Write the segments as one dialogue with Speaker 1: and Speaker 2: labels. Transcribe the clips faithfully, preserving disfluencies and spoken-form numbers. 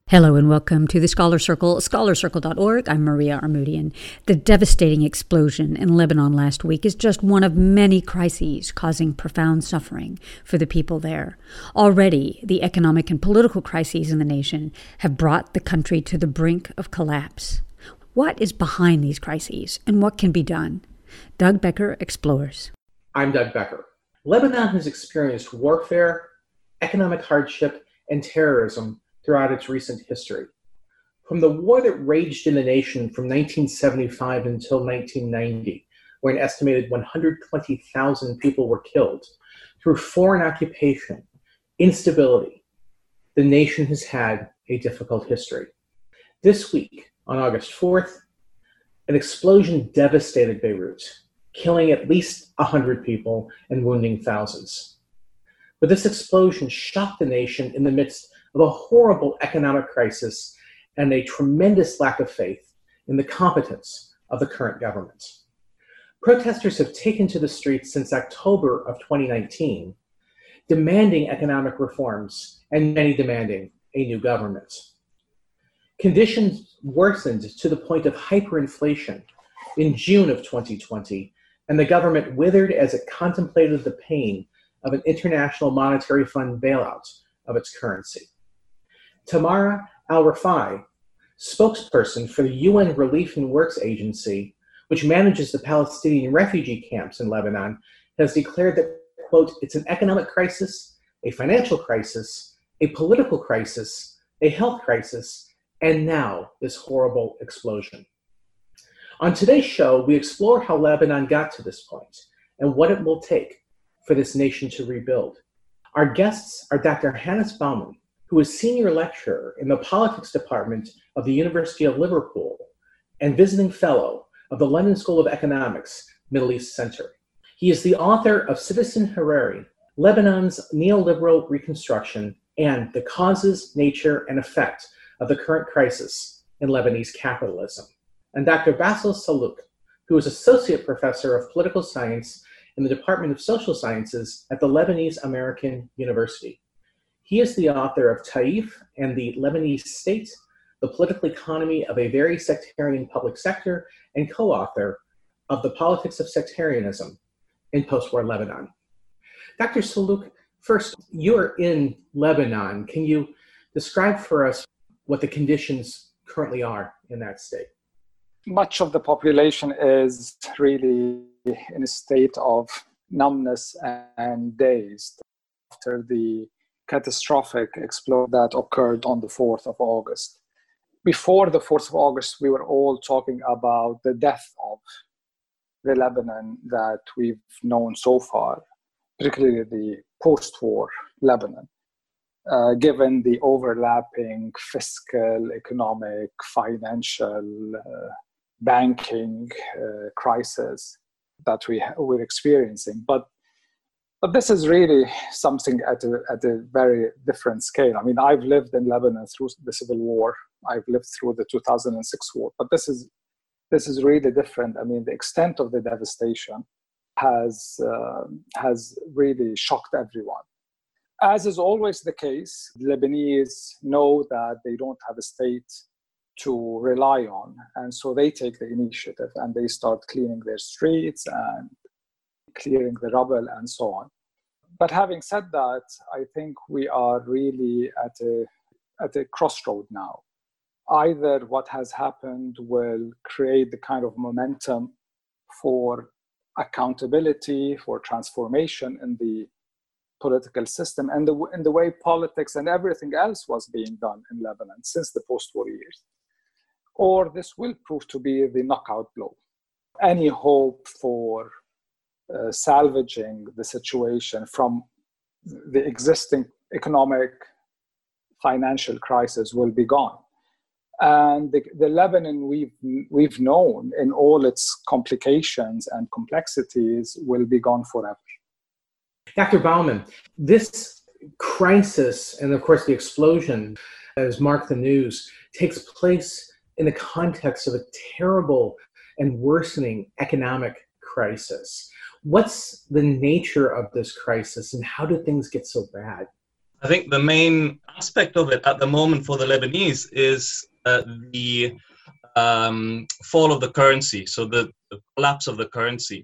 Speaker 1: Hello and welcome to the Scholar Circle, scholar circle dot org. I'm Maria Armoudian. The devastating explosion in Lebanon last week is just one of many crises causing profound suffering for the people there. Already, the economic and political crises in the nation have brought the country to the brink of collapse. What is behind these crises and what can be done? Doug Becker explores.
Speaker 2: I'm Doug Becker. Lebanon has experienced warfare, economic hardship, and terrorism throughout its recent history. From the war that raged in the nation from nineteen seventy-five until nineteen ninety, where an estimated one hundred twenty thousand people were killed, through foreign occupation, instability, the nation has had a difficult history. This week, on August fourth, an explosion devastated Beirut, killing at least one hundred people and wounding thousands. But this explosion shocked the nation in the midst of a horrible economic crisis and a tremendous lack of faith in the competence of the current government. Protesters have taken to the streets since October of twenty nineteen, demanding economic reforms and many demanding a new government. Conditions worsened to the point of hyperinflation in June of twenty twenty, and the government withered as it contemplated the pain of an International Monetary Fund bailout of its currency. Tamara Al-Rafai, spokesperson for the U N Relief and Works Agency, which manages the Palestinian refugee camps in Lebanon, has declared that, quote, it's an economic crisis, a financial crisis, a political crisis, a health crisis, and now this horrible explosion. On today's show, we explore how Lebanon got to this point and what it will take for this nation to rebuild. Our guests are Doctor Hannes Baumann, who is senior lecturer in the politics department of the University of Liverpool and visiting fellow of the London School of Economics Middle East Center. He is the author of Citizen Hariri, Lebanon's Neoliberal Reconstruction and the Causes, Nature, and Effect of the Current Crisis in Lebanese Capitalism. And Doctor Bassel Sallouk, who is associate professor of political science in the Department of Social Sciences at the Lebanese American University. He is the author of Taif and the Lebanese State, the Political Economy of a Very Sectarian Public Sector, and co-author of The Politics of Sectarianism in Post-War Lebanon. Doctor Sallouk, first, you're in Lebanon. Can you describe for us what the conditions currently are in that state?
Speaker 3: Much of the population is really in a state of numbness and dazed after the catastrophic explosion that occurred on the fourth of August. Before the fourth of August, we were all talking about the death of the Lebanon that we've known so far, particularly the post-war Lebanon, uh, given the overlapping fiscal, economic, financial, uh, banking uh, crisis that we ha- we're experiencing. But But this is really something at a, at a very different scale. I mean, I've lived in Lebanon through the Civil War. I've lived through the two thousand six war. But this is this is really different. I mean, the extent of the devastation has uh, has really shocked everyone. As is always the case, Lebanese know that they don't have a state to rely on. And so they take the initiative and they start cleaning their streets and clearing the rubble and so on. But having said that, I think we are really at a at a crossroad now. Either what has happened will create the kind of momentum for accountability, for transformation in the political system and the, in the way politics and everything else was being done in Lebanon since the post-war years, or this will prove to be the knockout blow. Any hope for Uh, salvaging the situation from the existing economic financial crisis will be gone. And the, the Lebanon we've, we've known in all its complications and complexities will be gone forever.
Speaker 2: Doctor Baumann, this crisis, and of course the explosion that has marked the news, takes place in the context of a terrible and worsening economic crisis. What's the nature of this crisis and how do things get so bad?
Speaker 4: I think the main aspect of it at the moment for the Lebanese is uh, the um, fall of the currency, so the, the collapse of the currency,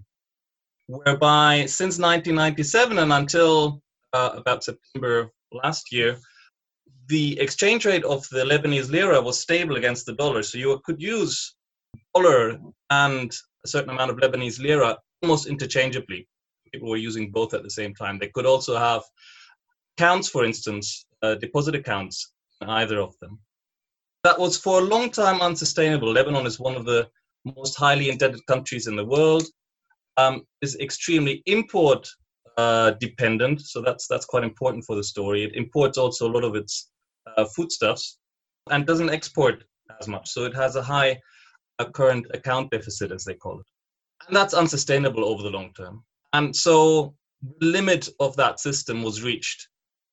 Speaker 4: whereby since nineteen ninety-seven and until uh, about September last year, the exchange rate of the Lebanese lira was stable against the dollar. So you could use dollar and a certain amount of Lebanese lira almost interchangeably. People were using both at the same time. They could also have accounts, for instance, uh, deposit accounts in either of them. That was for a long time unsustainable. Lebanon is one of the most highly indebted countries in the world. Um, is extremely import uh, dependent, so that's that's quite important for the story. It imports also a lot of its uh, foodstuffs and doesn't export as much, so it has a high uh, current account deficit, as they call it, and that's unsustainable over the long term. And so the limit of that system was reached.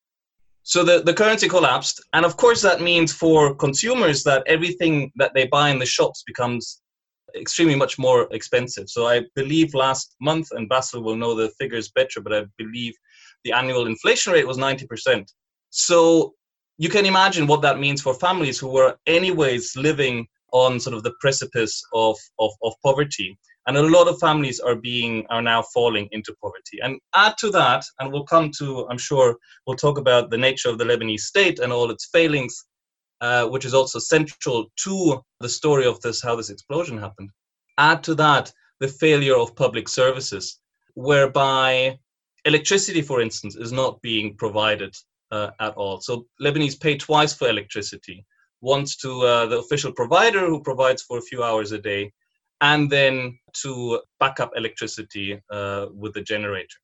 Speaker 4: So the, the currency collapsed, and of course that means for consumers that everything that they buy in the shops becomes extremely much more expensive. So I believe last month, and Basil will know the figures better, but I believe the annual inflation rate was ninety percent. So you can imagine what that means for families who were anyways living on sort of the precipice of, of, of poverty. And a lot of families are being are now falling into poverty. And add to that, and we'll come to, I'm sure, we'll talk about the nature of the Lebanese state and all its failings, Uh, which is also central to the story of this, how this explosion happened. Add to that the failure of public services, whereby electricity, for instance, is not being provided uh, at all. So Lebanese pay twice for electricity, once to uh, the official provider who provides for a few hours a day, and then to backup electricity uh, with the generator.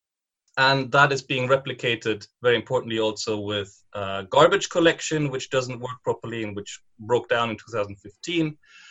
Speaker 4: And that is being replicated, very importantly, also with uh, garbage collection, which doesn't work properly and which broke down in two thousand fifteen,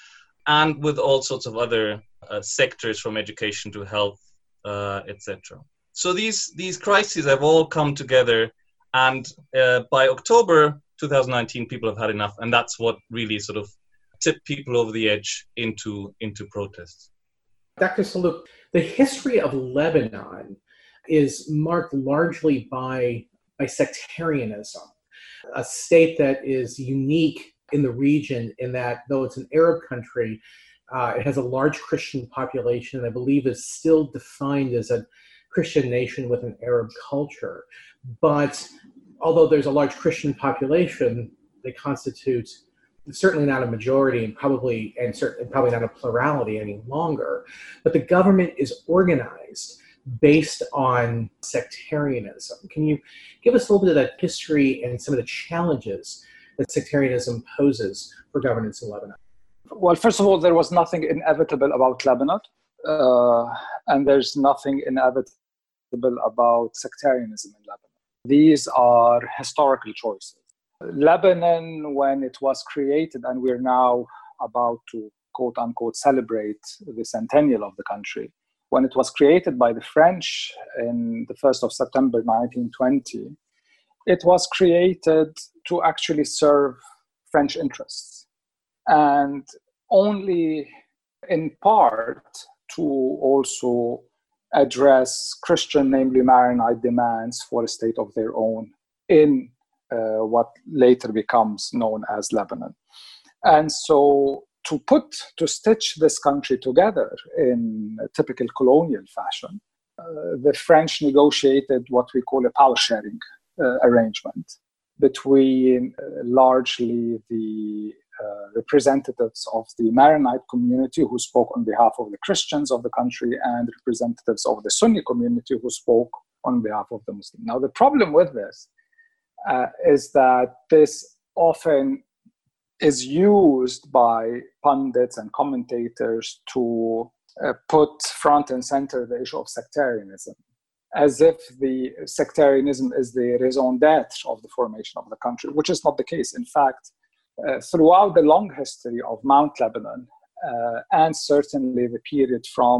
Speaker 4: and with all sorts of other uh, sectors, from education to health, uh, et cetera. So these these crises have all come together, and uh, by October twenty nineteen, people have had enough, and that's what really sort of tipped people over the edge into into protests.
Speaker 2: Doctor Salouk, the history of Lebanon is marked largely by, by sectarianism, a state that is unique in the region in that, though it's an Arab country, uh, it has a large Christian population, and I believe is still defined as a Christian nation with an Arab culture. But although there's a large Christian population, they constitute certainly not a majority, and probably and certainly probably not a plurality any longer. But the government is organized based on sectarianism. Can you give us a little bit of that history and some of the challenges that sectarianism poses for governance in Lebanon?
Speaker 3: Well, first of all, there was nothing inevitable about Lebanon, uh, and there's nothing inevitable about sectarianism in Lebanon. These are historical choices. Lebanon, when it was created, and we're now about to quote unquote celebrate the centennial of the country, when it was created by the French in the first of September nineteen twenty, it was created to actually serve French interests, and only in part to also address Christian, namely Maronite, demands for a state of their own in uh, what later becomes known as Lebanon. And so to put, to stitch this country together in a typical colonial fashion, uh, the French negotiated what we call a power sharing uh, arrangement between uh, largely the uh, representatives of the Maronite community who spoke on behalf of the Christians of the country and representatives of the Sunni community who spoke on behalf of the Muslims. Now, the problem with this uh, is that this often is used by pundits and commentators to uh, put front and center the issue of sectarianism, as if the sectarianism is the raison d'etre of the formation of the country, which is not the case. In fact, uh, throughout the long history of Mount Lebanon, uh, and certainly the period from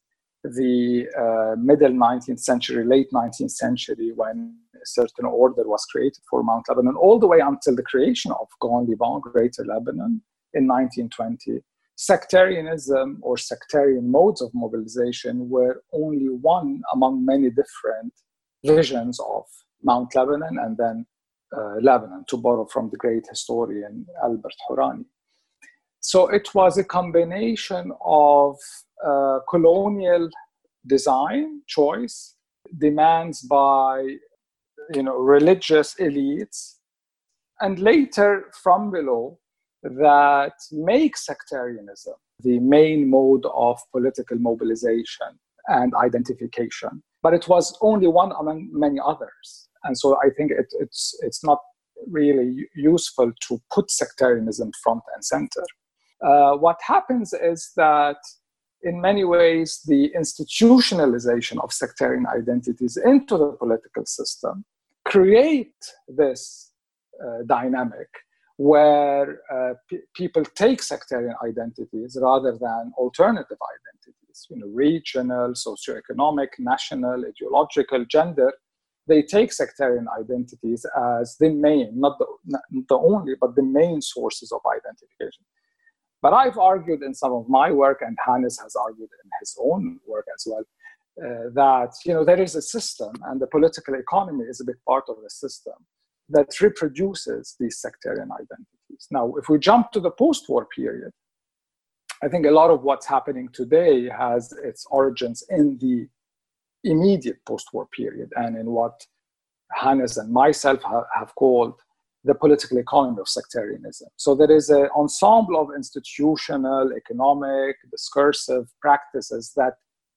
Speaker 3: the uh, middle nineteenth century, late nineteenth century, when a certain order was created for Mount Lebanon, all the way until the creation of Grand Liban, Greater Lebanon, in nineteen twenty, sectarianism or sectarian modes of mobilization were only one among many different visions of Mount Lebanon and then uh, Lebanon, to borrow from the great historian Albert Hourani. So it was a combination of uh, colonial design choice, demands by you know religious elites, and later from below, that make sectarianism the main mode of political mobilization and identification. But it was only one among many others. And so I think it, it's, it's not really useful to put sectarianism front and center. Uh, what happens is that in many ways, the institutionalization of sectarian identities into the political system create this uh, dynamic where uh, p- people take sectarian identities rather than alternative identities, you know, regional, socioeconomic, national, ideological, gender. They take sectarian identities as the main, not the, not the only, but the main sources of identification. But I've argued in some of my work, and Hannes has argued in his own work as well, uh, that you know there is a system, and the political economy is a big part of the system that reproduces these sectarian identities. Now, if we jump to the post-war period, I think a lot of what's happening today has its origins in the immediate post-war period and in what Hannes and myself ha- have called the political economy of sectarianism. So there is an ensemble of institutional, economic, discursive practices that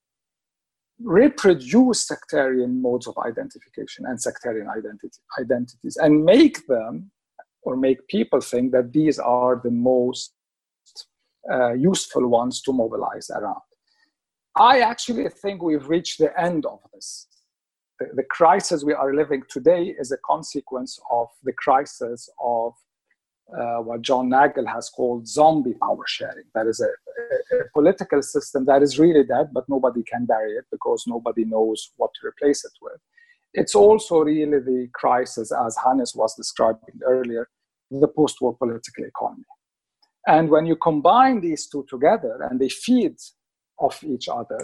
Speaker 3: reproduce sectarian modes of identification and sectarian identity, identities and make them or make people think that these are the most uh, useful ones to mobilize around. I actually think we've reached the end of this. The, the crisis we are living today is a consequence of the crisis of uh, what John Nagel has called zombie power sharing. That is a, a, a political system that is really dead, but nobody can bury it because nobody knows what to replace it with. It's also really the crisis, as Hannes was describing earlier, the post-war political economy. And when you combine these two together and they feed off each other,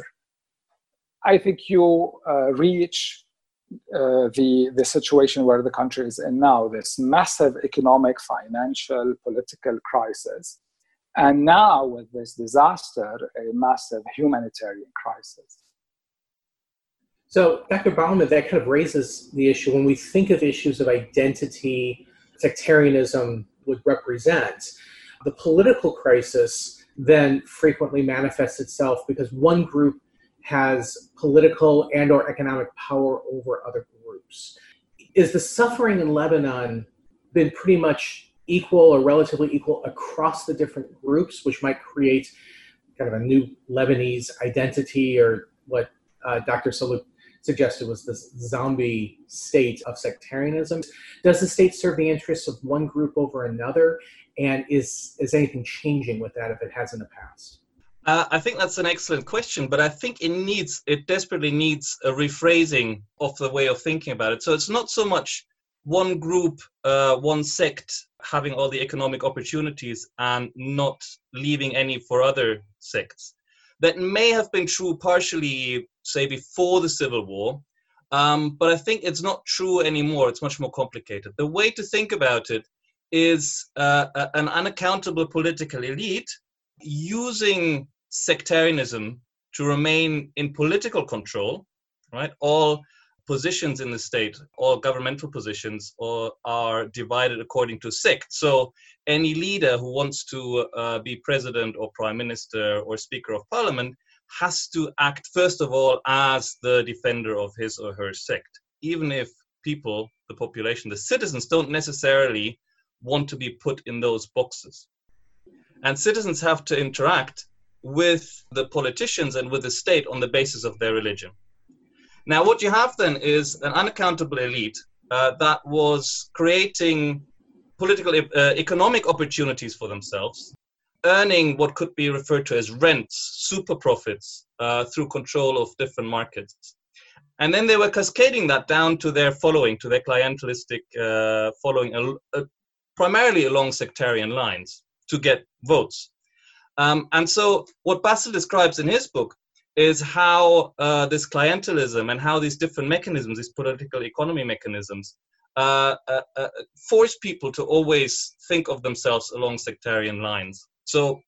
Speaker 3: I think you uh, reach uh, the, the situation where the country is in now, this massive economic, financial, political crisis. And now with this disaster, a massive humanitarian crisis.
Speaker 2: So, Doctor Bauman, that kind of raises the issue when we think of issues of identity, sectarianism would represent. The political crisis then frequently manifests itself because one group has political and or economic power over other groups. Is the suffering in Lebanon been pretty much equal or relatively equal across the different groups, which might create kind of a new Lebanese identity, or what uh, Doctor Saluk suggested was this zombie state of sectarianism? Does the state serve the interests of one group over another? And is, is anything changing with that if it has in the past?
Speaker 4: Uh, I think that's an excellent question, but I think it needs, it desperately needs a rephrasing of the way of thinking about it. So it's not so much one group, uh, one sect having all the economic opportunities and not leaving any for other sects. That may have been true partially, say, before the Civil War, um, but I think it's not true anymore. It's much more complicated. The way to think about it is uh, an unaccountable political elite using sectarianism to remain in political control, right? All positions in the state, all governmental positions, or are divided according to sect. So any leader who wants to uh, be president or prime minister or speaker of parliament has to act, first of all, as the defender of his or her sect, even if people, the population, the citizens don't necessarily want to be put in those boxes. And citizens have to interact with the politicians and with the state on the basis of their religion. Now, what you have then is an unaccountable elite uh, that was creating political, uh, economic opportunities for themselves, earning what could be referred to as rents, super profits, uh, through control of different markets. And then they were cascading that down to their following, to their clientelistic uh, following, uh, uh, primarily along sectarian lines to get votes. Um, and so what Bassel describes in his book is how uh, this clientelism and how these different mechanisms, these political economy mechanisms, uh, uh, uh, force people to always think of themselves along sectarian lines. So,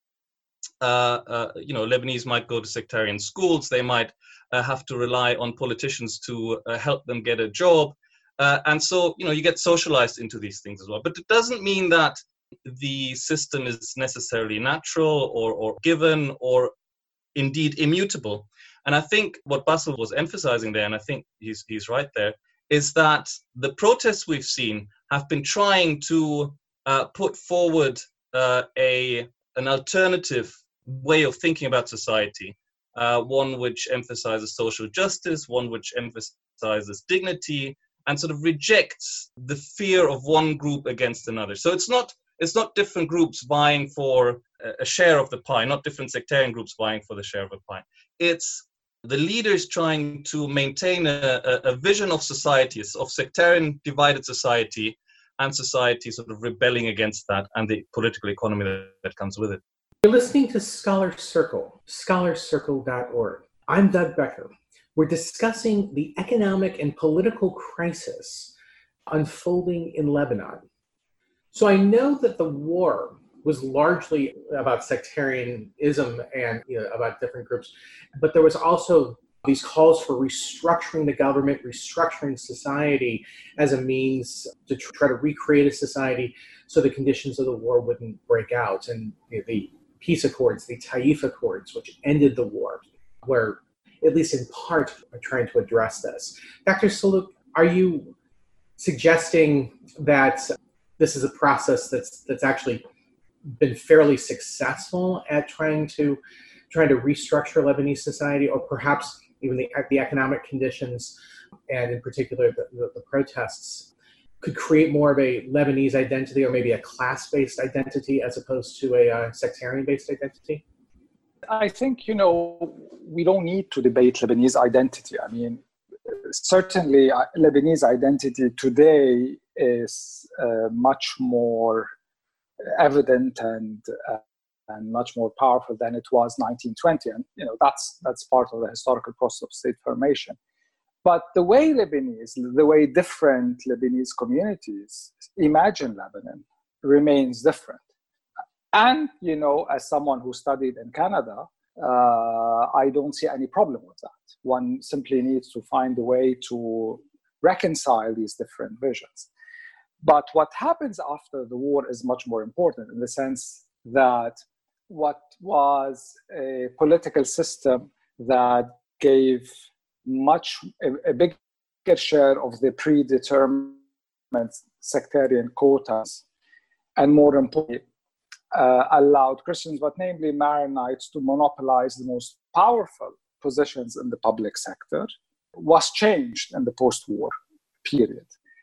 Speaker 4: uh, uh, you know, Lebanese might go to sectarian schools. They might uh, have to rely on politicians to uh, help them get a job. Uh, and so, you know, you get socialized into these things as well. But it doesn't mean that the system is necessarily natural or, or given or indeed immutable. And I think what Bassel was emphasizing there, and I think he's he's right there, is that the protests we've seen have been trying to uh, put forward uh, a an alternative way of thinking about society, uh, one which emphasizes social justice, one which emphasizes dignity, and sort of rejects the fear of one group against another. So it's not it's not different groups vying for a share of the pie, not different sectarian groups vying for the share of the pie. It's the leaders trying to maintain a, a, a vision of society, of sectarian divided society, and society sort of rebelling against that and the political economy that, that comes with it.
Speaker 2: You're listening to Scholar Circle, scholar circle dot org. I'm Doug Becker. We're discussing the economic and political crisis unfolding in Lebanon. So I know that the war was largely about sectarianism and, you know, about different groups, but there was also these calls for restructuring the government, restructuring society as a means to try to recreate a society so the conditions of the war wouldn't break out. And you know, the peace accords, the Taif Accords, which ended the war, were at least in part trying to address this. Doctor Saluk, are you suggesting that this is a process that's that's actually been fairly successful at trying to trying to restructure Lebanese society, or perhaps even the, the economic conditions, and in particular the, the, the protests, could create more of a Lebanese identity, or maybe a class-based identity as opposed to a uh, sectarian-based identity?
Speaker 3: I think, you know, we don't need to debate Lebanese identity. I mean, certainly uh, Lebanese identity today is uh, much more evident and uh, and much more powerful than it was nineteen twenty, and you know that's that's part of the historical process of state formation. But the way Lebanese, the way different Lebanese communities imagine Lebanon remains different. And you know, as someone who studied in Canada, uh, I don't see any problem with that. One simply needs to find a way to reconcile these different visions. But what happens after the war is much more important, in the sense that what was a political system that gave much a, a bigger share of the predetermined sectarian quotas, and more importantly, uh, allowed Christians, but namely Maronites, to monopolize the most powerful positions in the public sector, was changed in the post-war period.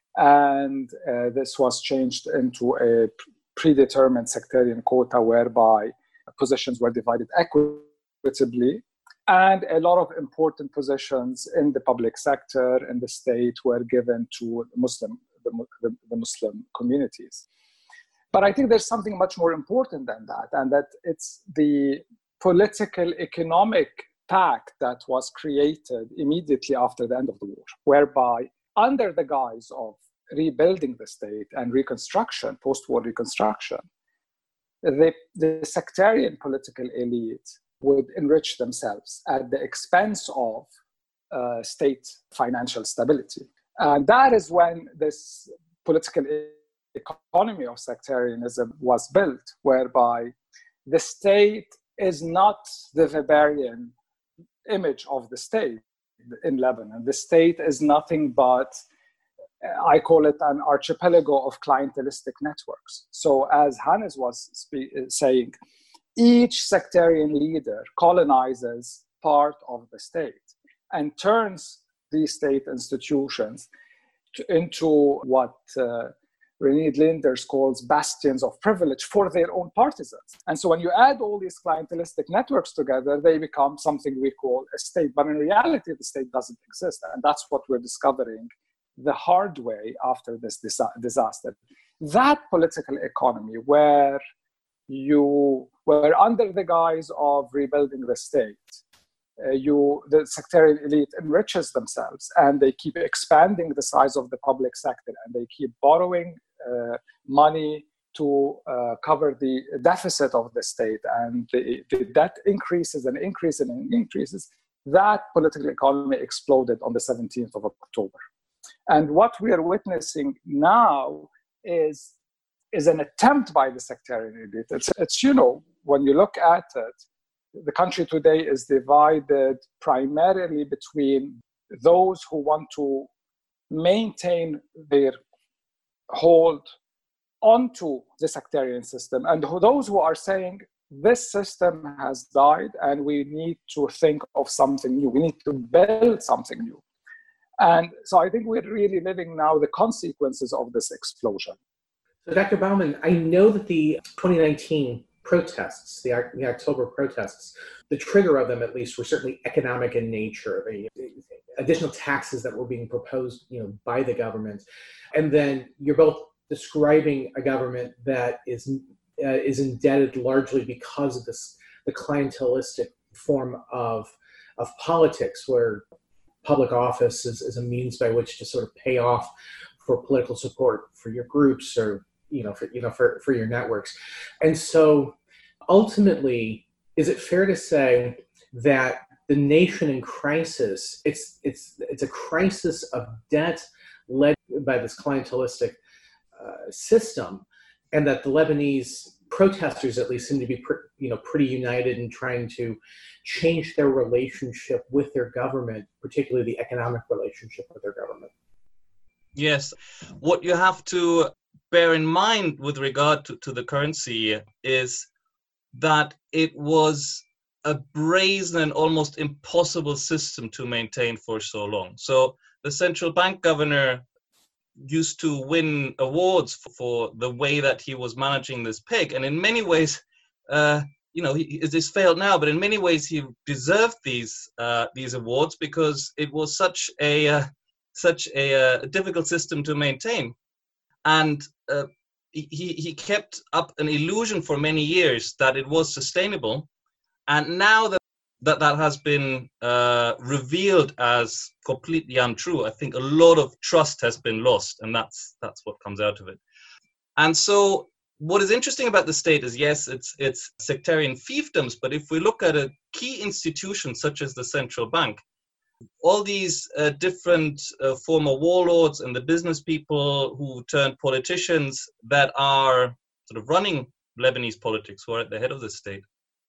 Speaker 3: And uh, this was changed into a predetermined sectarian quota whereby positions were divided equitably, and a lot of important positions in the public sector and the state were given to Muslim, the, the, the Muslim communities. But I think there's something much more important than that, and that it's the political economic pact that was created immediately after the end of the war, whereby under the guise of rebuilding the state and reconstruction, post-war reconstruction, the, the sectarian political elite would enrich themselves at the expense of uh, state financial stability. And that is when this political economy of sectarianism was built, whereby the state is not the Weberian image of the state in Lebanon. The state is nothing but, I call it an archipelago of clientelistic networks. So as Hannes was spe- saying, each sectarian leader colonizes part of the state and turns these state institutions to, into what uh, René Linders calls bastions of privilege for their own partisans. And so when you add all these clientelistic networks together, they become something we call a state. But in reality, the state doesn't exist. And that's what we're discovering the hard way after this dis- disaster. That political economy where you were under the guise of rebuilding the state, uh, you the sectarian elite enriches themselves, and they keep expanding the size of the public sector, and they keep borrowing uh, money to uh, cover the deficit of the state, and the, the debt increases and increases and increases. That political economy exploded on the seventeenth of October. And what we are witnessing now is, is an attempt by the sectarian elite. It's, it's, you know, when you look at it, the country today is divided primarily between those who want to maintain their hold onto the sectarian system, and those who are saying this system has died and we need to think of something new. We need to build something new. And so I think we're really living now the consequences of this explosion.
Speaker 2: So Doctor Bauman, I know that the twenty nineteen protests, the, the October protests, the trigger of them at least were certainly economic in nature. The, the additional taxes that were being proposed, you know, by the government. And then you're both describing a government that is uh, is indebted largely because of this the clientelistic form of of politics, where public office is, is a means by which to sort of pay off for political support for your groups, or you know for you know for, for your networks. And so ultimately, is it fair to say that the nation in crisis, it's it's it's a crisis of debt led by this clientelistic Uh, system, and that the Lebanese protesters at least seem to be pr- you know pretty united in trying to change their relationship with their government, particularly the economic relationship with their government?
Speaker 4: Yes. What you have to bear in mind with regard to, to the currency is that it was a brazen and almost impossible system to maintain for so long. So the central bank governor used to win awards for, for the way that he was managing this peg. And in many ways, uh, you know, he, this failed now, but in many ways he deserved these uh, these awards because it was such a uh, such a, uh, difficult system to maintain. And uh, he, he kept up an illusion for many years that it was sustainable. And now that that that has been uh, revealed as completely untrue, I think a lot of trust has been lost, and that's that's what comes out of it. And so what is interesting about the state is, yes, it's it's sectarian fiefdoms, but if we look at a key institution such as the central bank, all these uh, different uh, former warlords and the business people who turned politicians that are sort of running Lebanese politics, who are at the head of the state,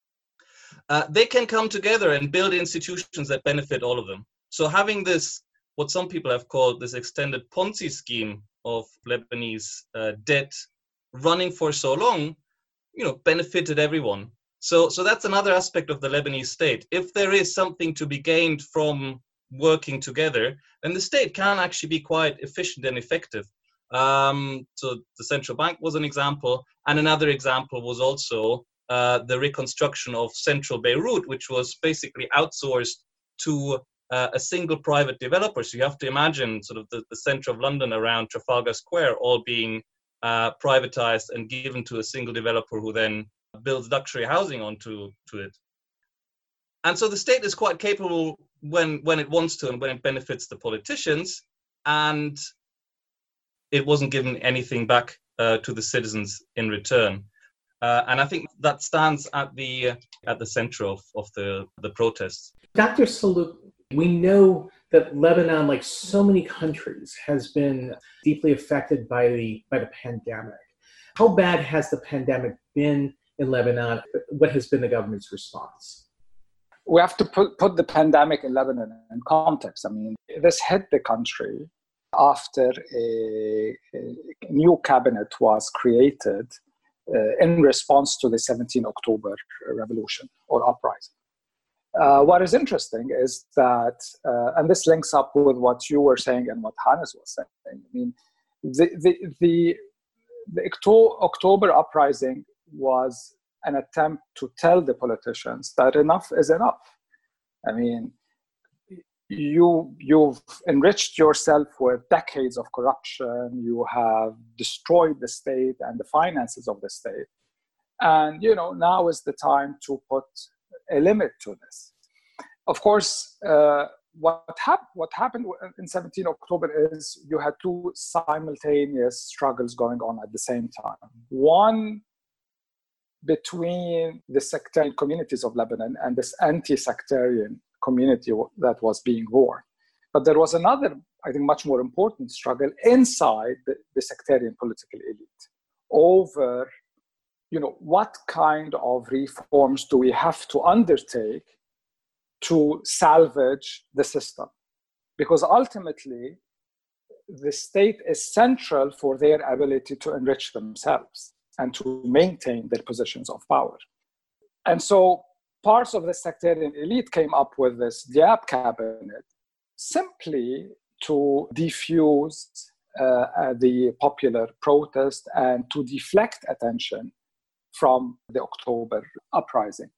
Speaker 4: Uh, they can come together and build institutions that benefit all of them. So having this, what some people have called this extended Ponzi scheme of Lebanese uh, debt running for so long, you know, benefited everyone. So, so that's another aspect of the Lebanese state. If there is something to be gained from working together, then the state can actually be quite efficient and effective. Um, so the central bank was an example, and another example was also Uh, the reconstruction of central Beirut, which was basically outsourced to uh, a single private developer. So you have to imagine sort of the, the center of London around Trafalgar Square all being uh, privatized and given to a single developer who then builds luxury housing onto to it. And so the state is quite capable when, when it wants to and when it benefits the politicians, and it wasn't given anything back uh, to the citizens in return. Uh, and I think that stands at the uh, at the center of, of the, the protests.
Speaker 2: Doctor Salouk, we know that Lebanon, like so many countries, has been deeply affected by the by the pandemic. How bad has the pandemic been in Lebanon? What has been the government's response?
Speaker 3: We have to put, put the pandemic in Lebanon in context. I mean, this hit the country after a, a new cabinet was created Uh, in response to the seventeenth of October revolution or uprising. Uh, what is interesting is that, uh, and this links up with what you were saying and what Hannes was saying. I mean, the the the, the October uprising was an attempt to tell the politicians that enough is enough. I mean, you you've enriched yourself with decades of corruption. You have destroyed the state and the finances of the state, and you know now is the time to put a limit to this. of course, uh, what, hap- what happened in seventeenth of October is you had two simultaneous struggles going on at the same time. One between the sectarian communities of Lebanon and this anti-sectarian community that was being born. But there was another, I think, much more important struggle inside the, the sectarian political elite over, you know, what kind of reforms do we have to undertake to salvage the system? Because ultimately, the state is central for their ability to enrich themselves and to maintain their positions of power. And so parts of the sectarian elite came up with this Diab cabinet simply to defuse uh, uh, the popular protest and to deflect attention from the October uprising.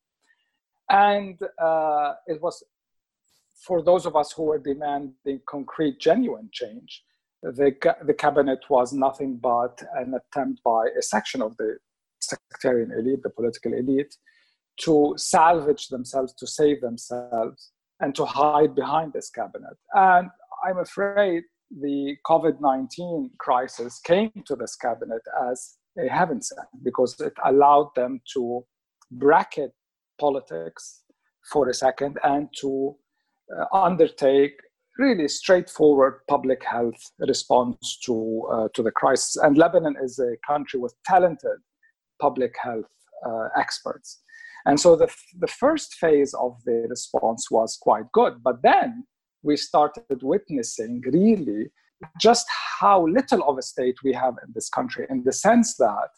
Speaker 3: And uh, it was, for those of us who were demanding concrete, genuine change, the, the cabinet was nothing but an attempt by a section of the sectarian elite, the political elite, to salvage themselves, to save themselves, and to hide behind this cabinet. And I'm afraid the COVID nineteen crisis came to this cabinet as a heaven sent, because it allowed them to bracket politics for a second and to uh, undertake really straightforward public health response to, uh, to the crisis. And Lebanon is a country with talented public health uh, experts. And so the, the first phase of the response was quite good. But then we started witnessing really just how little of a state we have in this country, in the sense that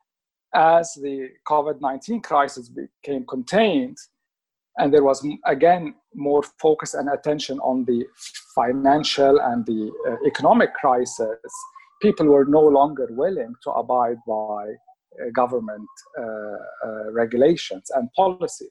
Speaker 3: as the COVID nineteen crisis became contained, and there was, again, more focus and attention on the financial and the uh, economic crisis, people were no longer willing to abide by uh, government uh, uh, regulations and policies.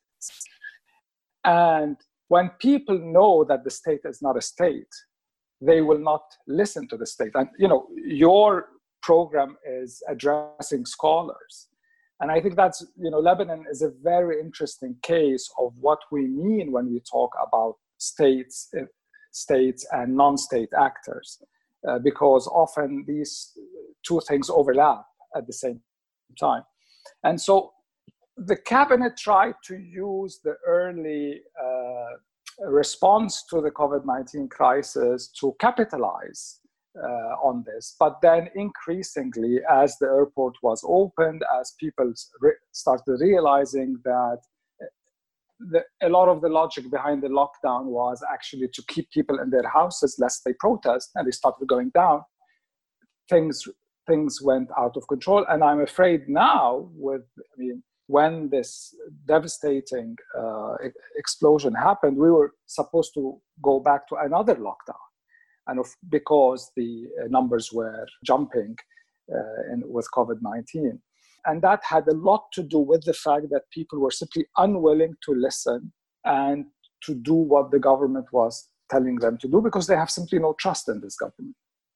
Speaker 3: And when people know that the state is not a state, they will not listen to the state. And, you know, your program is addressing scholars. And I think that's, you know, Lebanon is a very interesting case of what we mean when we talk about states, uh, states and non-state actors, uh, because often these two things overlap at the same time. And so the cabinet tried to use the early uh, response to the COVID nineteen crisis to capitalize Uh, on this. But then increasingly, as the airport was opened, as people re- started realizing that the, a lot of the logic behind the lockdown was actually to keep people in their houses lest they protest, and they started going down, things things went out of control. And I'm afraid now, with I mean, when this devastating uh, explosion happened, we were supposed to go back to another lockdown. And of, because the numbers were jumping uh, in, with COVID nineteen. And that had a lot to do with the fact that people were simply unwilling to listen and to do what the government was telling them to do, because they have simply no trust in this government.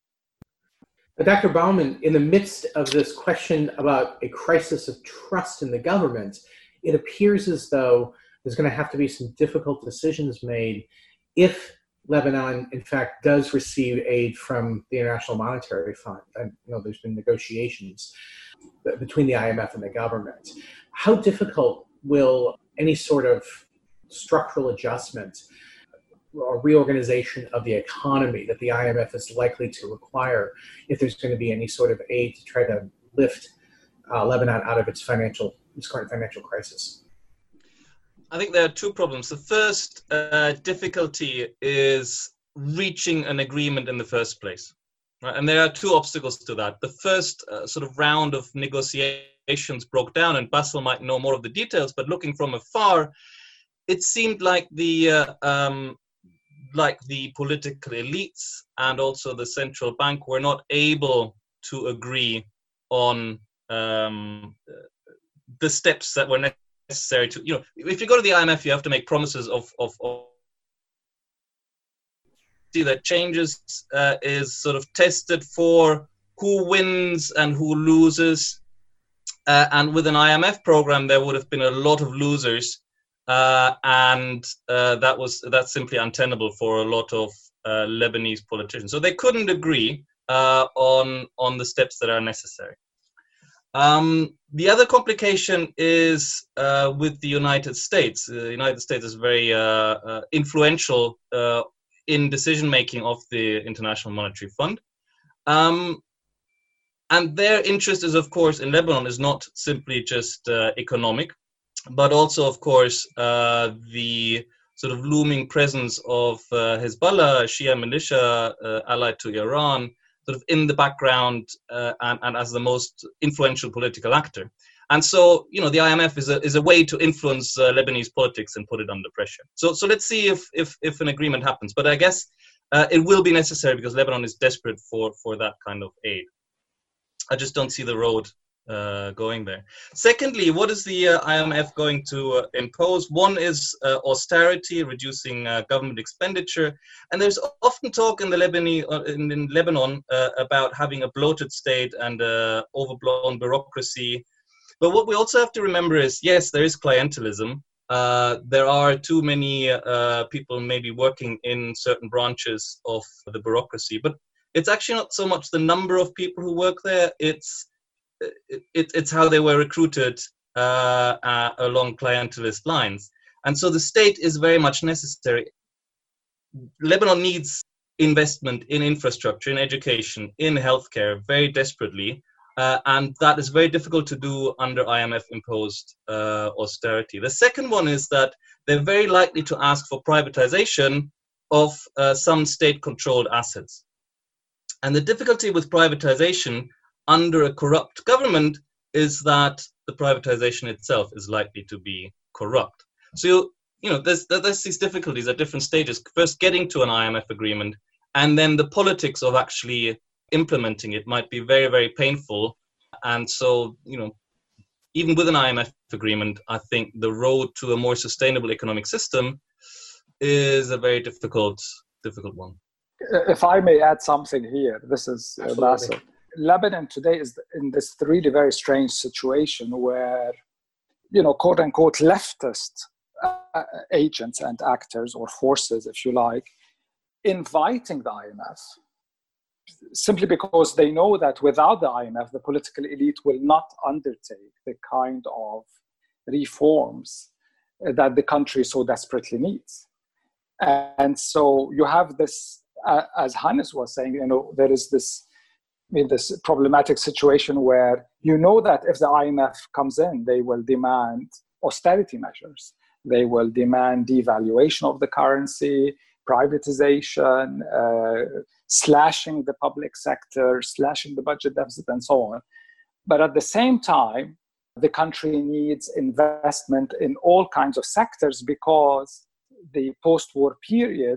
Speaker 2: But Doctor Bauman, in the midst of this question about a crisis of trust in the government, it appears as though there's going to have to be some difficult decisions made if Lebanon, in fact, does receive aid from the International Monetary Fund. And, you know, there's been negotiations between the I M F and the government. How difficult will any sort of structural adjustment or reorganization of the economy that the I M F is likely to require if there's going to be any sort of aid to try to lift uh, Lebanon out of its financial, its current financial crisis?
Speaker 4: I think there are two problems. The first uh, difficulty is reaching an agreement in the first place. Right? And there are two obstacles to that. The first uh, sort of round of negotiations broke down, and Bassel might know more of the details, but looking from afar, it seemed like the, uh, um, like the political elites and also the central bank were not able to agree on um, the steps that were necessary. necessary to, you know, if you go to the I M F, you have to make promises of, of, of see that changes uh, is sort of tested for who wins and who loses. Uh, and with an I M F program, there would have been a lot of losers uh, and uh, that was that's simply untenable for a lot of uh, Lebanese politicians. So they couldn't agree uh, on on the steps that are necessary. Um, the other complication is uh, with the United States. The United States is very uh, uh, influential uh, in decision-making of the International Monetary Fund. Um, and their interest is, of course, in Lebanon is not simply just uh, economic, but also, of course, uh, the sort of looming presence of uh, Hezbollah, Shia militia uh, allied to Iran, sort of in the background uh, and, and as the most influential political actor. And so, you know, the I M F is a is a way to influence uh, Lebanese politics and put it under pressure. So, so let's see if if, if an agreement happens. But I guess uh, it will be necessary because Lebanon is desperate for, for that kind of aid. I just don't see the road uh, going there. Secondly, what is the uh, I M F going to uh, impose? One is uh, austerity, reducing uh, government expenditure, and there's often talk in the Lebanese uh, in, in Lebanon uh, about having a bloated state and uh, overblown bureaucracy. But what we also have to remember is, yes, there is clientelism. Uh, there are too many uh, people maybe working in certain branches of the bureaucracy, but it's actually not so much the number of people who work there. It's It, it's how they were recruited uh, uh, along clientelist lines. And so the state is very much necessary. Lebanon needs investment in infrastructure, in education, in healthcare very desperately. Uh, and that is very difficult to do under I M F-imposed uh, austerity. The second one is that they're very likely to ask for privatization of uh, some state-controlled assets. And the difficulty with privatization under a corrupt government is that the privatization itself is likely to be corrupt. So, you, you know, there's, there's these difficulties at different stages. First, getting to an I M F agreement, and then the politics of actually implementing it might be very, very painful. And so, you know, even with an I M F agreement, I think the road to a more sustainable economic system is a very difficult, difficult one.
Speaker 3: If I may add something here, this is uh, Bassel. Lebanon today is in this really very strange situation where, you know, quote unquote leftist uh, agents and actors or forces, if you like, inviting the I M F simply because they know that without the I M F, the political elite will not undertake the kind of reforms that the country so desperately needs. And so you have this, uh, as Hannes was saying, you know, there is this in this problematic situation where you know that if the I M F comes in, they will demand austerity measures. They will demand devaluation of the currency, privatization, uh, slashing the public sector, slashing the budget deficit, and so on. But at the same time, the country needs investment in all kinds of sectors because the post-war period,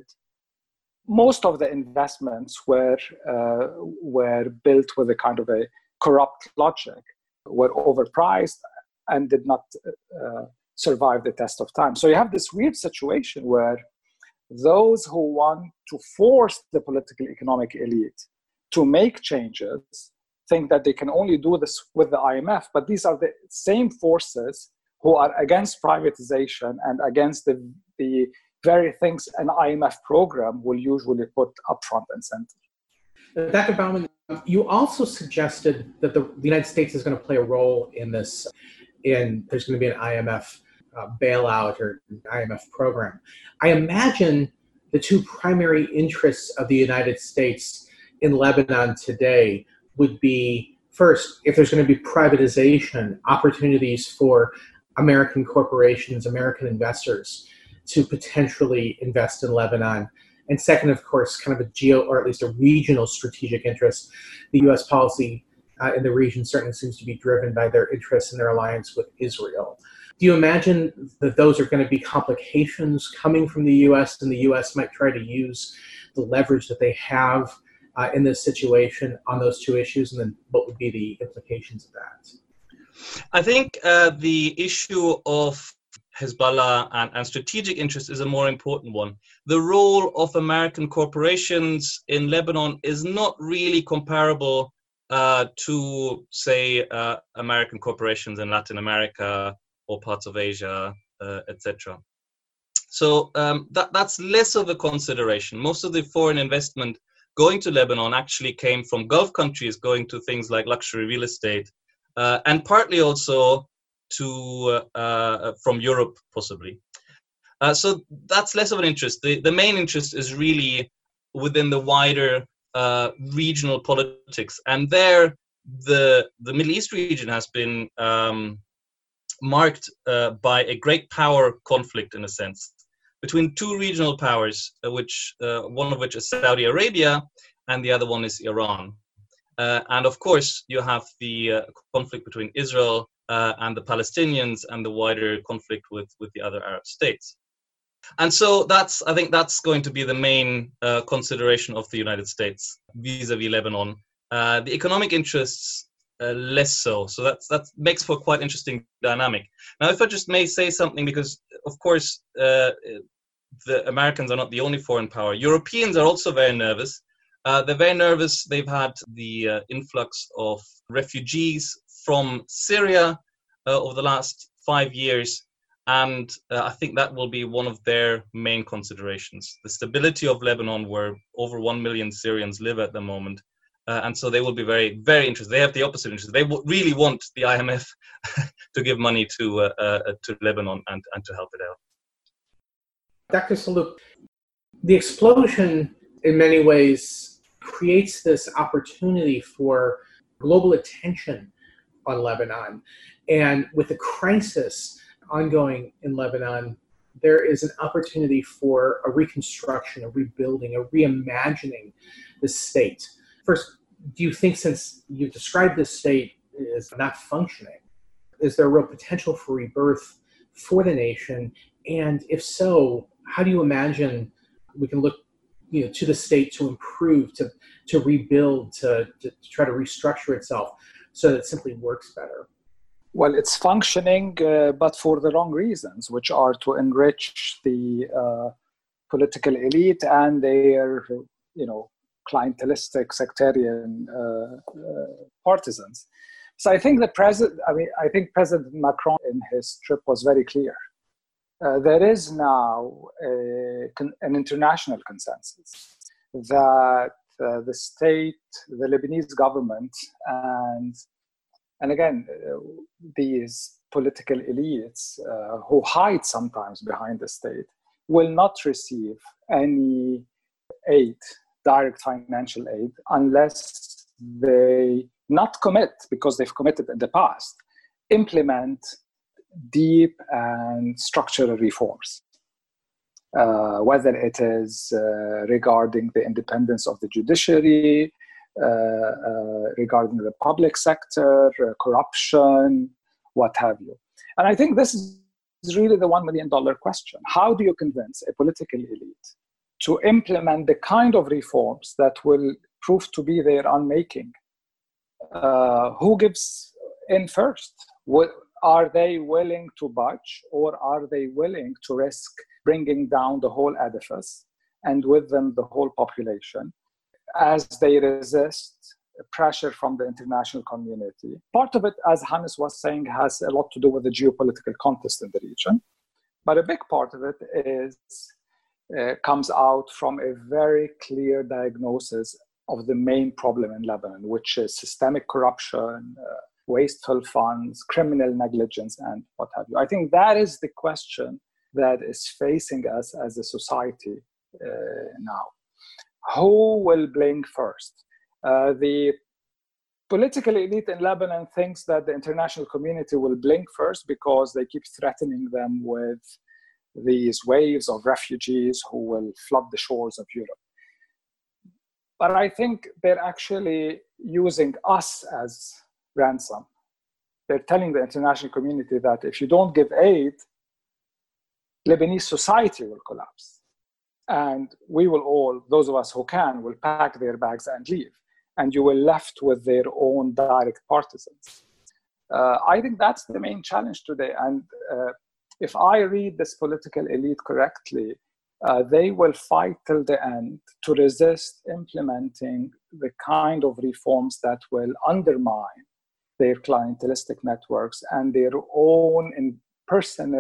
Speaker 3: most of the investments were uh, were built with a kind of a corrupt logic, were overpriced, and did not uh, survive the test of time. So you have this weird situation where those who want to force the political economic elite to make changes think that they can only do this with the I M F, but these are the same forces who are against privatization and against the, the very things an I M F program will usually put up front and center.
Speaker 2: Doctor Bauman, you also suggested that the, the United States is going to play a role in this, in there's going to be an I M F uh, bailout or I M F program. I imagine the two primary interests of the United States in Lebanon today would be, first, if there's going to be privatization, opportunities for American corporations, American investors to potentially invest in Lebanon. And second, of course, kind of a geo, or at least a regional strategic interest. The U S policy uh, in the region certainly seems to be driven by their interests and their alliance with Israel. Do you imagine that those are going to be complications coming from the U S, and the U S might try to use the leverage that they have uh, in this situation on those two issues? And then what would be the implications of that?
Speaker 4: I think uh, the issue of Hezbollah and, and strategic interest is a more important one. The role of American corporations in Lebanon is not really comparable uh, to, say, uh, American corporations in Latin America or parts of Asia uh, et cetera. So um, that, that's less of a consideration. Most of the foreign investment going to Lebanon actually came from Gulf countries going to things like luxury real estate, uh, and partly also to uh, uh, from Europe, possibly. Uh, so that's less of an interest. The, the main interest is really within the wider uh, regional politics. And there, the, the Middle East region has been um, marked uh, by a great power conflict, in a sense, between two regional powers, uh, which uh, one of which is Saudi Arabia, and the other one is Iran. Uh, and of course, you have the uh, conflict between Israel uh, and the Palestinians, and the wider conflict with, with the other Arab states. And so that's, I think that's going to be the main uh, consideration of the United States vis-a-vis Lebanon. Uh, the economic interests, uh, less so. So that's, that makes for quite interesting dynamic. Now, if I just may say something, because of course, uh, the Americans are not the only foreign power. Europeans are also very nervous. Uh, they're very nervous. They've had the uh, influx of refugees from Syria uh, over the last five years. And uh, I think that will be one of their main considerations. The stability of Lebanon, where over one million Syrians live at the moment. Uh, and so they will be very, very interested. They have the opposite interest. They w- really want the I M F to give money to uh, uh, to Lebanon and, and to help it out.
Speaker 2: Doctor Salouk, the explosion in many ways creates this opportunity for global attention on Lebanon. And with the crisis ongoing in Lebanon, there is an opportunity for a reconstruction, a rebuilding, a reimagining the state. First, do you think, since you've described this state as not functioning, is there a real potential for rebirth for the nation? And if so, how do you imagine we can look, you know, to the state to improve, to to rebuild, to, to, to try to restructure itself so that it simply works better?
Speaker 3: Well, it's functioning, uh, but for the wrong reasons, which are to enrich the uh, political elite and their, you know, clientelistic, sectarian uh, uh, partisans. So I think the president, I mean, I think President Macron in his trip was very clear. Uh, there is now a, an international consensus that uh, the state, the Lebanese government, and and again, uh, these political elites uh, who hide sometimes behind the state will not receive any aid, direct financial aid, unless they not commit, because they've committed in the past, implement deep and structural reforms, uh, whether it is uh, regarding the independence of the judiciary, uh, uh, regarding the public sector, uh, corruption, what have you. And I think this is really the one million dollar question. How do you convince a political elite to implement the kind of reforms that will prove to be their unmaking? Uh, who gives in first? What, are they willing to budge, or are they willing to risk bringing down the whole edifice and with them the whole population as they resist pressure from the international community? Part of it, as Hannes was saying, has a lot to do with the geopolitical context in the region. But a big part of it is uh, comes out from a very clear diagnosis of the main problem in Lebanon, which is systemic corruption, uh, wasteful funds, criminal negligence, and what have you. I think that is the question that is facing us as a society uh, now. Who will blink first? Uh, the political elite in Lebanon thinks that the international community will blink first because they keep threatening them with these waves of refugees who will flood the shores of Europe. But I think they're actually using us as ransom. They're telling the international community that if you don't give aid, Lebanese society will collapse. And we will all, those of us who can, will pack their bags and leave. And you will left with their own direct partisans. Uh, I think that's the main challenge today. And uh, if I read this political elite correctly, uh, they will fight till the end to resist implementing the kind of reforms that will undermine their clientelistic networks and their own in personal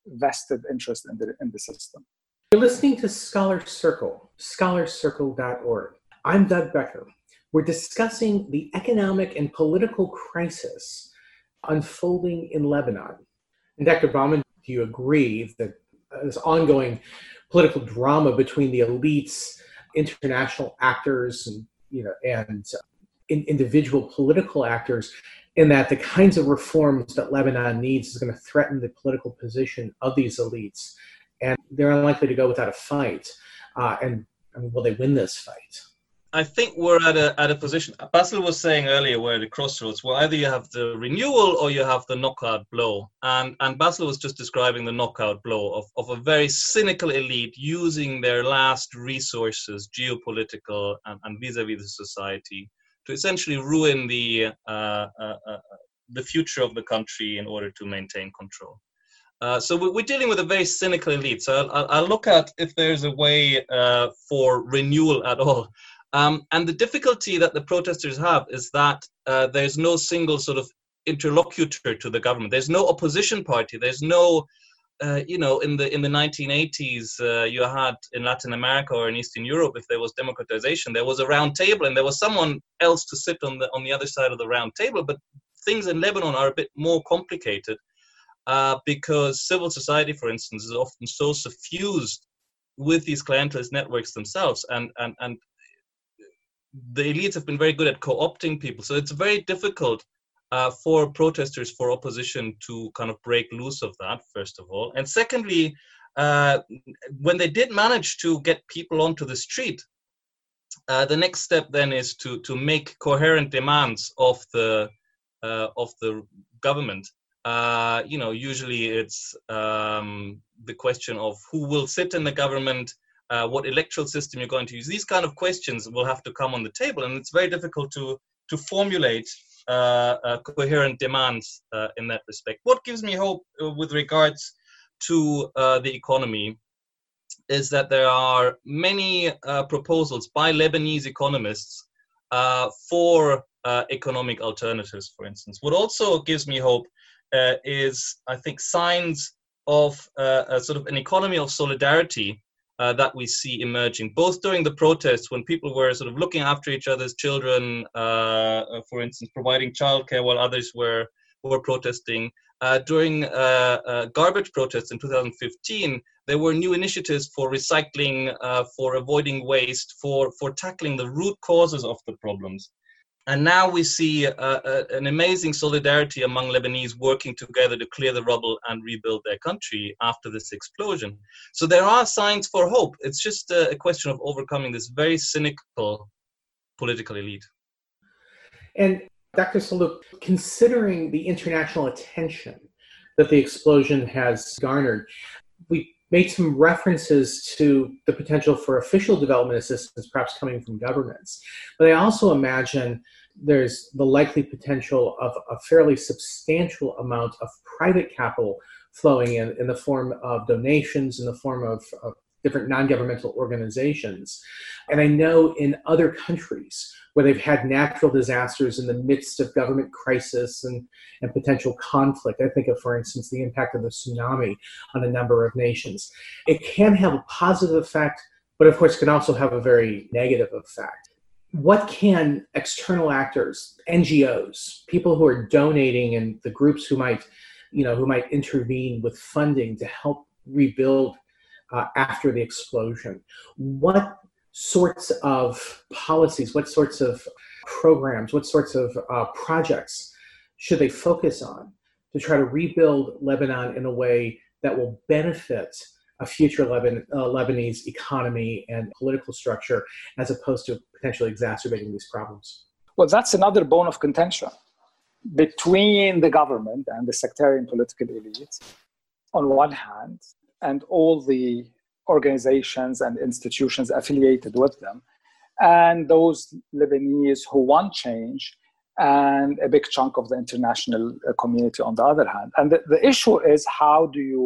Speaker 3: vested interest in the, in the system.
Speaker 2: You're listening to Scholar Circle, scholar circle dot org. I'm Doug Becker. We're discussing the economic and political crisis unfolding in Lebanon. And Doctor Bauman, do you agree that this ongoing political drama between the elites, international actors, and you know, and uh, in, individual political actors, in that the kinds of reforms that Lebanon needs is going to threaten the political position of these elites, and they're unlikely to go without a fight? Uh, and I mean, will they win this fight?
Speaker 4: I think we're at a at a position. Basil was saying earlier, we're at a crossroads. Well, either you have the renewal or you have the knockout blow. And and Basil was just describing the knockout blow of, of a very cynical elite using their last resources, geopolitical and, and vis-a-vis the society, to essentially ruin the uh, uh, uh, the future of the country in order to maintain control. Uh, so we're dealing with a very cynical elite. So I'll, I'll look at if there's a way uh, for renewal at all. Um, and the difficulty that the protesters have is that uh, there's no single sort of interlocutor to the government. There's no opposition party. There's no, uh, you know, in the in the nineteen eighties, uh, you had in Latin America or in Eastern Europe, if there was democratization, there was a round table and there was someone else to sit on the on the other side of the round table. But things in Lebanon are a bit more complicated uh, because civil society, for instance, is often so suffused with these clientelist networks themselves, and and and the elites have been very good at co-opting people. So it's very difficult uh, for protesters, for opposition to kind of break loose of that, first of all. And secondly, uh, when they did manage to get people onto the street, uh, the next step then is to to make coherent demands of the uh, of the government. Uh, you know, usually it's um, the question of who will sit in the government, Uh, what electoral system you're going to use. These kind of questions will have to come on the table, and it's very difficult to to formulate uh, uh, coherent demands uh, in that respect. What gives me hope uh, with regards to uh, the economy is that there are many uh, proposals by Lebanese economists uh, for uh, economic alternatives, for instance. What also gives me hope uh, is, I think, signs of uh, a sort of an economy of solidarity Uh, that we see emerging, both during the protests when people were sort of looking after each other's children, uh, for instance, providing childcare while others were were protesting. Uh, during uh, uh, garbage protests in two thousand fifteen, there were new initiatives for recycling, uh, for avoiding waste, for, for tackling the root causes of the problems. And now we see uh, uh, an amazing solidarity among Lebanese working together to clear the rubble and rebuild their country after this explosion. So there are signs for hope. It's just a, a question of overcoming this very cynical political elite.
Speaker 2: And Doctor Salouk, considering the international attention that the explosion has garnered, we made some references to the potential for official development assistance perhaps coming from governments. But I also imagine there's the likely potential of a fairly substantial amount of private capital flowing in, in the form of donations, in the form of, of different non-governmental organizations. And I know in other countries where they've had natural disasters in the midst of government crisis and, and potential conflict, I think of, for instance, the impact of the tsunami on a number of nations. It can have a positive effect, but of course can also have a very negative effect. What can external actors, N G Os, people who are donating, and the groups who might, you know, who might intervene with funding to help rebuild uh, after the explosion, what sorts of policies, what sorts of programs, what sorts of uh, projects should they focus on to try to rebuild Lebanon in a way that will benefit a future Leban, uh, Lebanese economy and political structure, as opposed to potentially exacerbating these problems?
Speaker 3: Well, that's another bone of contention between the government and the sectarian political elite on one hand, and all the organizations and institutions affiliated with them, and those Lebanese who want change, and a big chunk of the international community on the other hand. And the, the issue is, how do you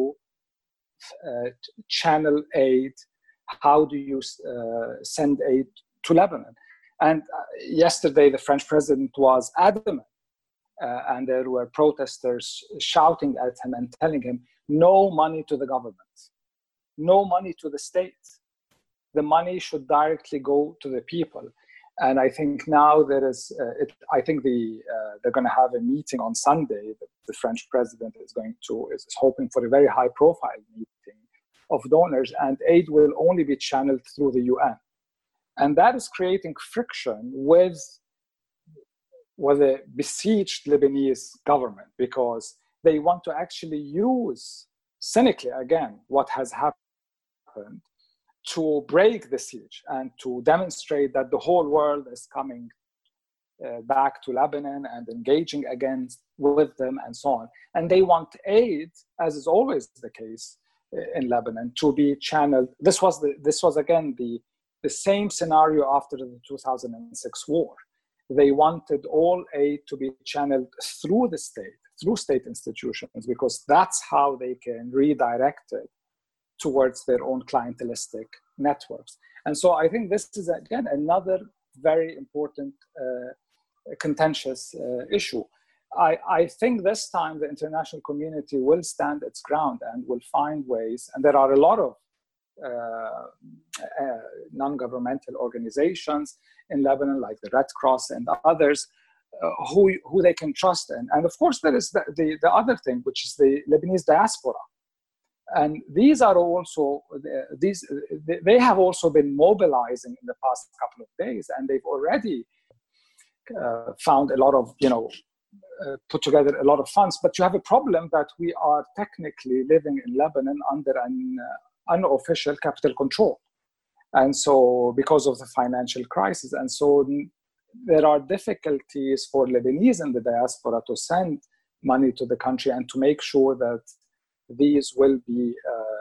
Speaker 3: uh, channel aid? How do you uh, send aid to Lebanon? And uh, yesterday, the French president was adamant uh, and there were protesters shouting at him and telling him, no money to the government, no money to the state. The money should directly go to the people. And I think now there is, uh, it, I think the uh, they're going to have a meeting on Sunday. The, the French president is going to, is hoping for a very high profile meeting of donors, and aid will only be channeled through the U N. And that is creating friction with, with the besieged Lebanese government, because they want to actually use, cynically again, what has happened to break the siege and to demonstrate that the whole world is coming uh, back to Lebanon and engaging again with them and so on. And they want aid, as is always the case uh, in Lebanon, to be channeled. This was, the, this was again, the, the same scenario after the two thousand six war. They wanted all aid to be channeled through the state, through state institutions, because that's how they can redirect it towards their own clientelistic networks. And so I think this is, again, another very important uh, contentious uh, issue. I, I think this time the international community will stand its ground and will find ways, and there are a lot of uh, uh, non-governmental organizations in Lebanon, like the Red Cross and others, uh, who, who they can trust in. And of course, there is the, the, the other thing, which is the Lebanese diaspora. And these are also, these, they have also been mobilizing in the past couple of days, and they've already uh, found a lot of, you know, uh, put together a lot of funds. But you have a problem that we are technically living in Lebanon under an uh, unofficial capital control. And so, because of the financial crisis. And so there are difficulties for Lebanese in the diaspora to send money to the country and to make sure that these will be,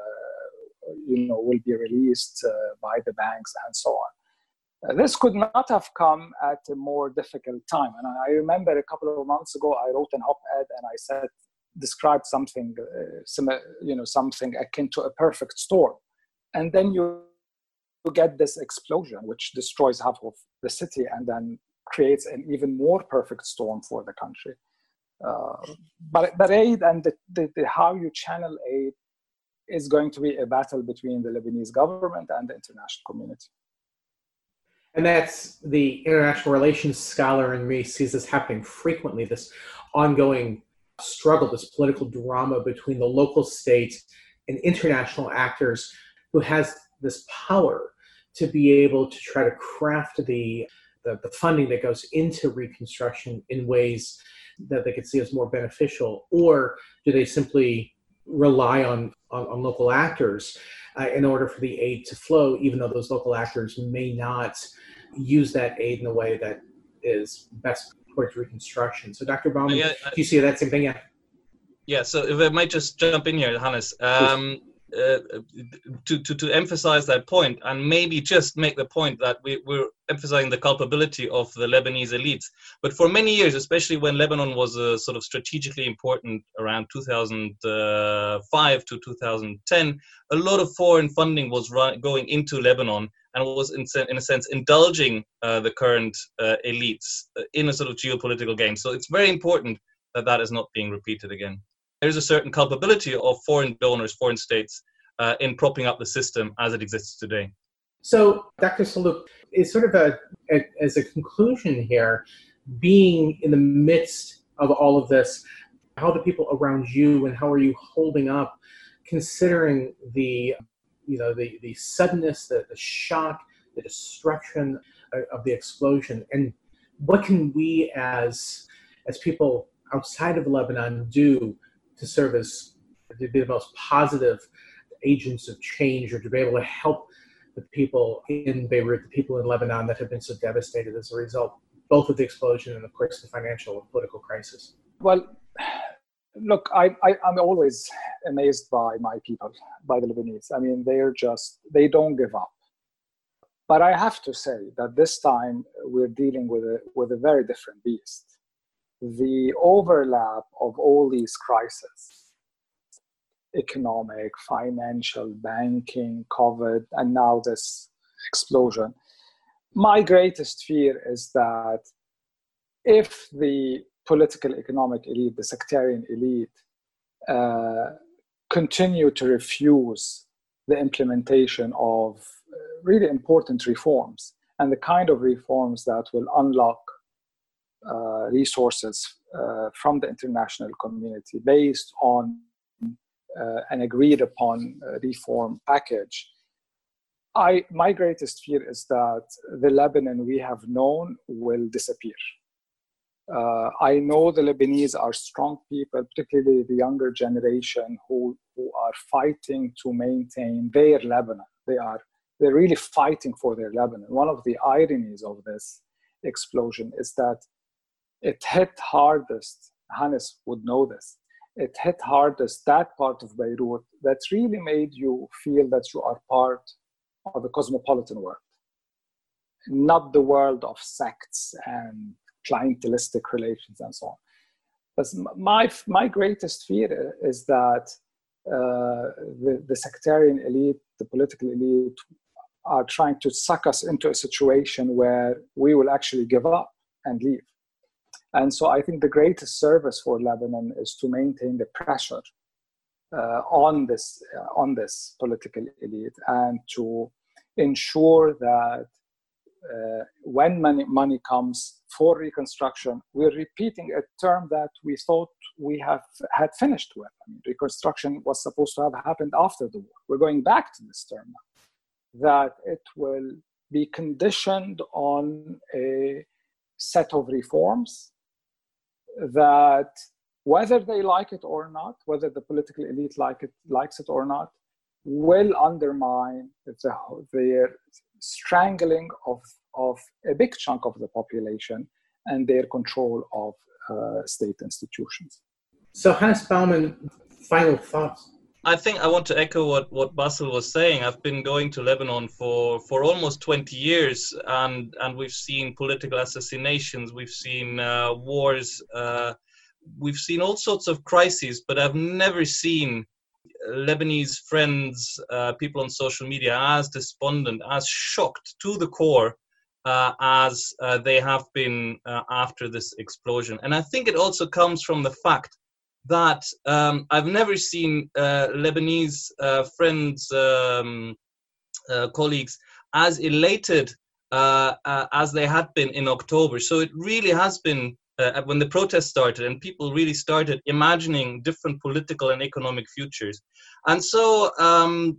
Speaker 3: uh, you know, will be released uh, by the banks and so on. Uh, this could not have come at a more difficult time. And I remember a couple of months ago, I wrote an op-ed and I said, described something, uh, some, you know, something akin to a perfect storm. And then you, you get this explosion, which destroys half of the city and then creates an even more perfect storm for the country. Uh, but, but aid and the, the, the how you channel aid is going to be a battle between the Lebanese government and the international community.
Speaker 2: And that's the international relations scholar in me sees this happening frequently, this ongoing struggle, this political drama between the local state and international actors who has this power to be able to try to craft the, the, the funding that goes into reconstruction in ways that they could see as more beneficial, or do they simply rely on, on, on local actors uh, in order for the aid to flow, even though those local actors may not use that aid in a way that is best towards reconstruction. So Doctor Bauman,
Speaker 4: yeah,
Speaker 2: do you see that same thing? Yeah.
Speaker 4: Yeah, so if I might just jump in here, Hannes, um, uh, to, to, to emphasize that point, and maybe just make the point that we, we're emphasizing the culpability of the Lebanese elites. But for many years, especially when Lebanon was uh, sort of strategically important around two thousand five to two thousand ten, a lot of foreign funding was run, going into Lebanon and was, in, in a sense, indulging uh, the current uh, elites in a sort of geopolitical game. So it's very important that that is not being repeated again. There's a certain culpability of foreign donors, foreign states, uh, in propping up the system as it exists today.
Speaker 2: So, Doctor Salouk, is sort of a, a, as a conclusion here, being in the midst of all of this, how are the people around you and how are you holding up, considering the, you know, the, the suddenness, the, the shock, the destruction of the explosion, and what can we as as people outside of Lebanon do to serve as, to be the most positive agents of change, or to be able to help the people in Beirut, the people in Lebanon that have been so devastated as a result, both of the explosion and, of course, the financial and political crisis?
Speaker 3: Well, look, I, I, I'm always amazed by my people, by the Lebanese. I mean, they're just, they don't give up. But I have to say that this time we're dealing with a, with a very different beast. The overlap of all these crises, economic, financial, banking, COVID, and now this explosion. My greatest fear is that if the political economic elite, the sectarian elite, uh, continue to refuse the implementation of really important reforms and the kind of reforms that will unlock uh, resources uh, from the international community based on uh, an agreed upon uh, reform package. I, my greatest fear is that the Lebanon we have known will disappear. Uh, I know the Lebanese are strong people, particularly the younger generation, who, who are fighting to maintain their Lebanon. They are they're really fighting for their Lebanon. One of the ironies of this explosion is that it hit hardest, Hannes would know this, it hit hardest that part of Beirut that really made you feel that you are part of a cosmopolitan world, not the world of sects and clientelistic relations and so on. But my, my greatest fear is that uh, the, the sectarian elite, the political elite, are trying to suck us into a situation where we will actually give up and leave. And so I think the greatest service for Lebanon is to maintain the pressure uh, on this uh, on this political elite and to ensure that uh, when money, money comes for reconstruction, we're repeating a term that we thought we have had finished with. I mean, reconstruction was supposed to have happened after the war. We're going back to this term now, that it will be conditioned on a set of reforms that, whether they like it or not, whether the political elite like it, likes it or not, will undermine the, their strangling of, of a big chunk of the population and their control of uh, state institutions.
Speaker 2: So Hannes Baumann, final thoughts?
Speaker 4: I think I want to echo what, what Bassel was saying. I've been going to Lebanon for, for almost twenty years, and, and we've seen political assassinations, we've seen uh, wars, uh, we've seen all sorts of crises, but I've never seen Lebanese friends, uh, people on social media as despondent, as shocked to the core uh, as uh, they have been uh, after this explosion. And I think it also comes from the fact that um, I've never seen uh, Lebanese uh, friends, um, uh, colleagues, as elated uh, uh, as they had been in October. So it really has been, uh, when the protests started and people really started imagining different political and economic futures. And so um,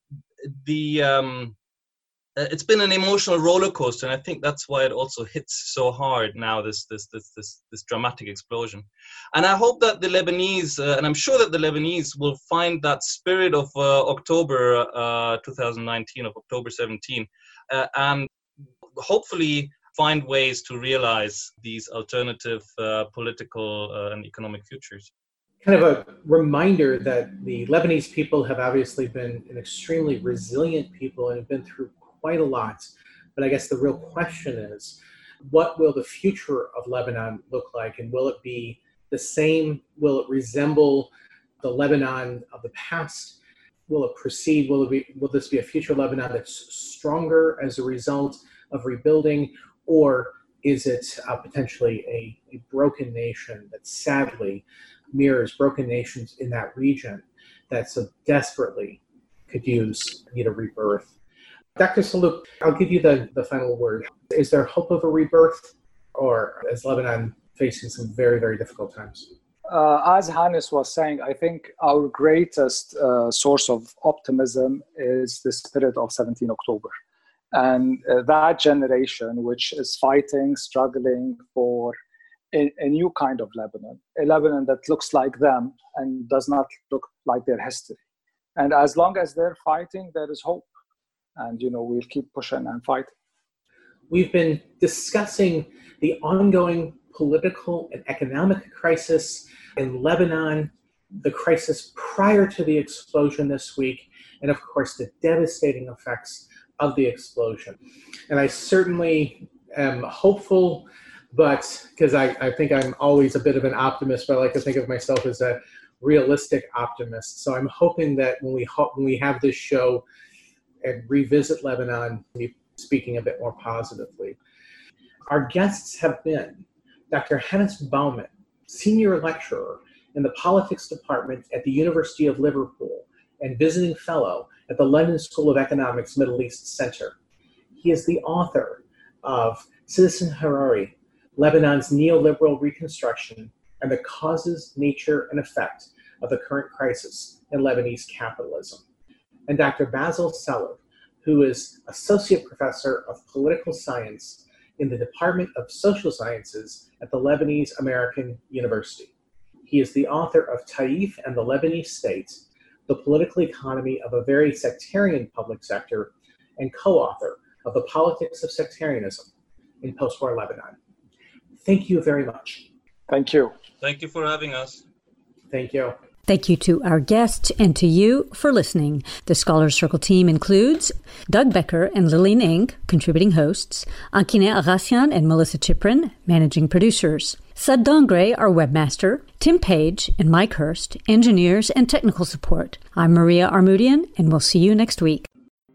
Speaker 4: the... Um, Uh, it's been an emotional roller coaster, and I think that's why it also hits so hard now, this this this this, this dramatic explosion. And I hope that the Lebanese, uh, and I'm sure that the Lebanese will find that spirit of uh, October uh, twenty nineteen, of October seventeenth, uh, and hopefully find ways to realize these alternative uh, political uh, and economic futures.
Speaker 2: Kind of a reminder that the Lebanese people have obviously been an extremely resilient people and have been through quite a lot. But I guess the real question is, what will the future of Lebanon look like? And will it be the same? Will it resemble the Lebanon of the past? Will it proceed? Will it be, will this be a future Lebanon that's stronger as a result of rebuilding? Or is it uh, potentially a, a broken nation that sadly mirrors broken nations in that region that so desperately could use, need a rebirth? Doctor Salouk, I'll give you the, the final word. Is there hope of a rebirth, or is Lebanon facing some very, very difficult times?
Speaker 3: Uh, as Hannes was saying, I think our greatest uh, source of optimism is the spirit of seventeenth October. And uh, that generation, which is fighting, struggling for a, a new kind of Lebanon, a Lebanon that looks like them and does not look like their history. And as long as they're fighting, there is hope. And, you know, we'll keep pushing and fighting.
Speaker 2: We've been discussing the ongoing political and economic crisis in Lebanon, the crisis prior to the explosion this week, and of course, the devastating effects of the explosion. And I certainly am hopeful, but because I, I think I'm always a bit of an optimist, but I like to think of myself as a realistic optimist. So I'm hoping that when we, ho- when we have this show and revisit Lebanon, we'll be speaking a bit more positively. Our guests have been Doctor Hannes Baumann, senior lecturer in the politics department at the University of Liverpool and visiting fellow at the London School of Economics Middle East Center. He is the author of Citizen Hariri, Lebanon's Neoliberal Reconstruction and the Causes, Nature, and Effect of the Current Crisis in Lebanese Capitalism. And Doctor Basil Selev, who is Associate Professor of Political Science in the Department of Social Sciences at the Lebanese American University. He is the author of Taif and the Lebanese State, The Political Economy of a Very Sectarian Public Sector, and co-author of The Politics of Sectarianism in Post-War Lebanon. Thank you very much.
Speaker 3: Thank you.
Speaker 4: Thank you for having us.
Speaker 2: Thank you.
Speaker 1: Thank you to our guest and to you for listening. The Scholars Circle team includes Doug Becker and Lillian Ng, contributing hosts, Ankine Agassian and Melissa Chiprin, managing producers, Sud Dongre, our webmaster, Tim Page and Mike Hurst, engineers and technical support. I'm Maria Armoudian, and we'll see you next week.